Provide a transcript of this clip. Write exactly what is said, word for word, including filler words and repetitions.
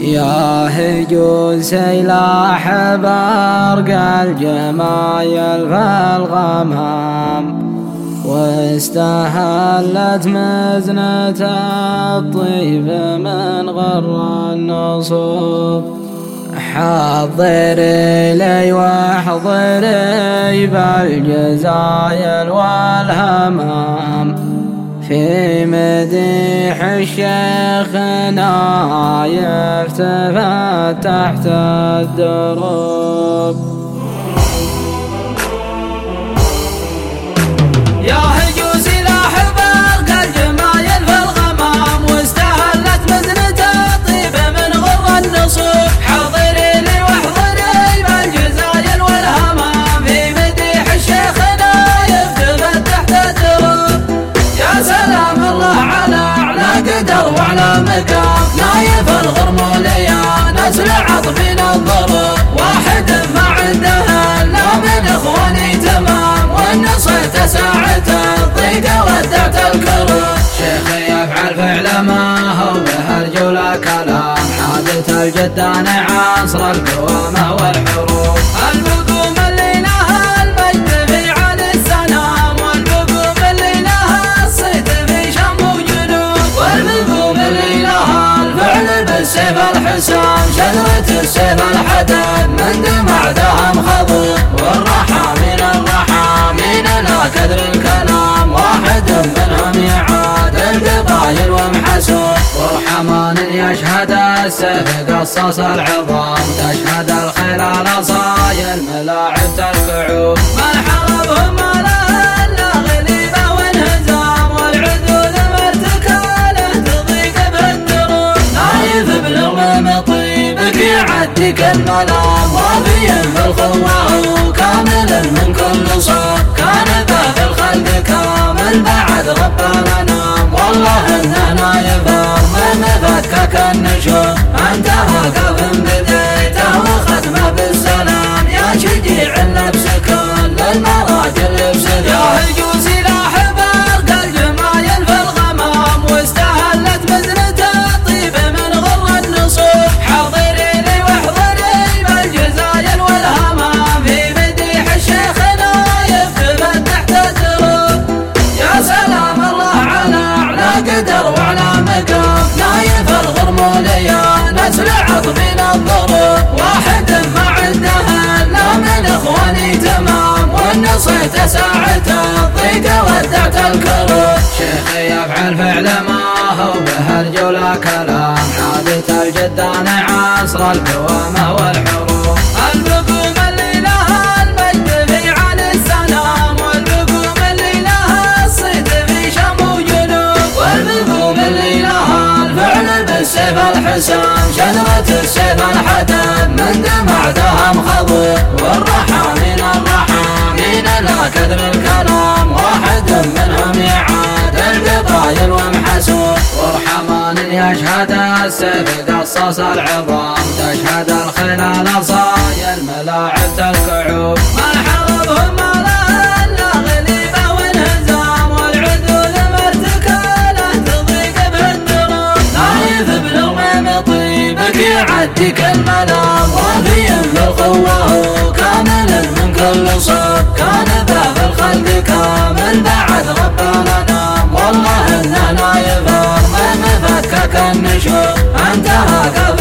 يا هجوز سلاح برق الجمايل فالغمام، واستهلت مزنة الطيب من غر النصوب. حضري لي واحضري بالجزايل والهمام، في مديح الشيخ نايف تفت تحت الدروب. يا هجوز سلاح برق الجمايل في الغمام، واستهلت مزنة الطيب من غر النصوب. حضري لي واحضري بالجزايل والهمام، في مديح الشيخ نايف تفت تحت الدروب. يا سلام الله على أعلى قدر وعلى مقام، نايف الغرمولية نسل عطفين الضرب. واحد ما عنده إلا من إخواني تمام، والنصيت ساعة الضيق ودعت الكرب. شيخي يفعل فعل ما هو به الجولة كلام، حادث الجدان عصر القوامة والحروب. البقوم اللي لها المجد في عالي السلام، والبقوم اللي لها الصيت في شم وجنوب. والبقوم اللي لها الفعل بالسيف الحسام، شذرة السيف الحدد من دمع دهم خضر. والرحامين الرحامين لا كدر الكلام، واحد منهم يعاد القبايل ومحسوب. ورحمان يشهد السيف قصص العظام، تشهد الخيل صايل ملاعب تركعوب. من حربهم ما له الا غليبه وانهزام، والعدول مرتكاله تضيق بالدروب. نايف بالغمام طيبك يعدك الملام، وافيا في الخوه وكامل من كل صوب. كان باب الخلق كامل بعد ربنا نام، والله انه نايف من فكك النشوب. انتهى قف بديته وختمه بالسلام، يا شجيع اللبس كل المراجل لبسه. يا هجوز سلاح برق الجمايل في الغمام، واستهلت مزنة الطيب من غر النصوب. حضري لي واحضري بالجزايل والهمام، في مديح الشيخ نايف تفت تحت الدروب. يا سلام الله على أعلى قدر وعلى مقام، نايف الغرمولية نسل عطفين الضروب. واحد ما عنده إلا من إخواني تمام، والنصيت ساعة الضيق ودعت الكروب. شيخي يفعل فعل ما هو به الجولة كلام، حادث الجدان عصر القوامة والحروب. البقوم اللي لها المجد في عالي السلام، والبقوم اللي لها الصيت في شم وجنوب. والبقوم اللي لها الفعل بالسيف الحسام، شذرة السيف الحدد من دمع دهم خضر. والرحامين الرحامين لا كدر الكلام، واحد منهم يعاد القبايل ومحسوب. ورحمان يشهد السيف قصص العظام، تشهد الخيل صايل ملاعب تركعوب. من حربهم ما له الا غليبه وانهزام، والعدول مرتكاله تضيق بالدروب. نايف بالغمام طيبك يعدك الملام، وافيا في القوه وكامل من كل صوب. كان باب الخلق كامل بعد ربنا نام، والله انه نايف من فكك النشوب. انتهى